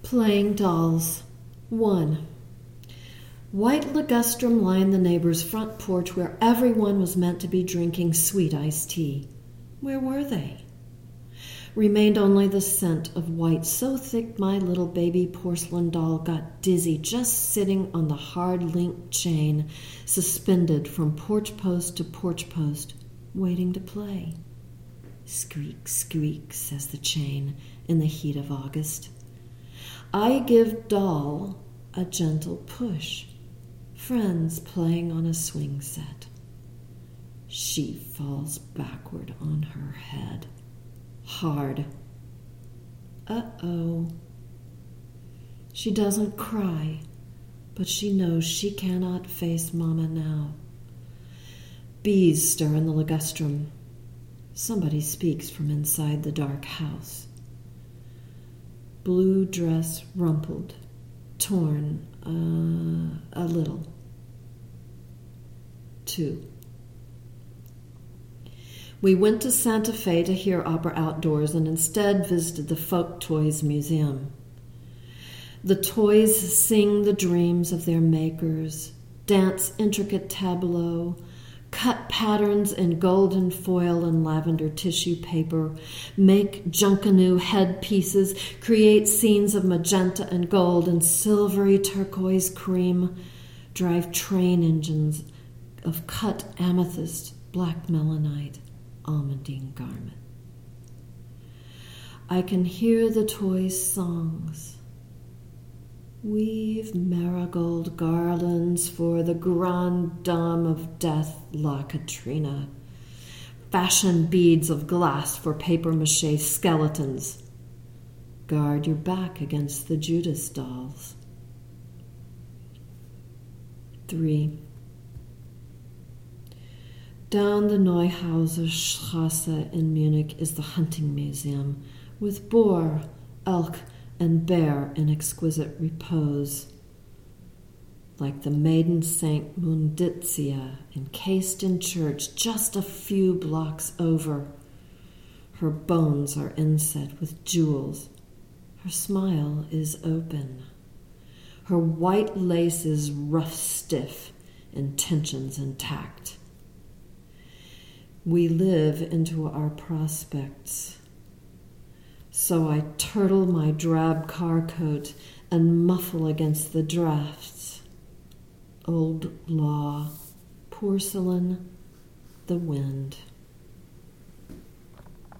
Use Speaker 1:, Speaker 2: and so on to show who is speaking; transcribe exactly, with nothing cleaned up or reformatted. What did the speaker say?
Speaker 1: Playing dolls. One. White ligustrum lined the neighbor's front porch where everyone was meant to be drinking sweet iced tea. Where were they? Remained only the scent of white, so thick my little baby porcelain doll got dizzy just sitting on the hard linked chain suspended from porch post to porch post, waiting to play. Squeak, squeak, says the chain in the heat of August. I give doll a gentle push. Friends playing on a swing set. She falls backward on her head. Hard. Uh-oh. She doesn't cry, but she knows she cannot face Mama now. Bees stir in the ligustrum. Somebody speaks from inside the dark house. Blue dress rumpled, torn uh, a little. Two. We went to Santa Fe to hear opera outdoors and instead visited the Folk Toys Museum. The toys sing the dreams of their makers, dance intricate tableaux, cut patterns in golden foil and lavender tissue paper, make junkanoo headpieces, create scenes of magenta and gold and silvery turquoise cream, drive train engines of cut amethyst, black melanite, almondine garment. I can hear the toys' songs. Weave marigold garlands for the grande dame of death, La Katrina. Fashion beads of glass for papier-mâché skeletons. Guard your back against the Judas dolls. Three. Down the Neuhauser Strasse in Munich is the hunting museum, with boar, elk, and bear in exquisite repose. Like the maiden Saint Munditia, encased in church just a few blocks over. Her bones are inset with jewels. Her smile is open. Her white lace is rough stiff, intentions intact. We live into our prospects. So I turtle my drab car coat and muffle against the drafts. Old law, porcelain, the wind.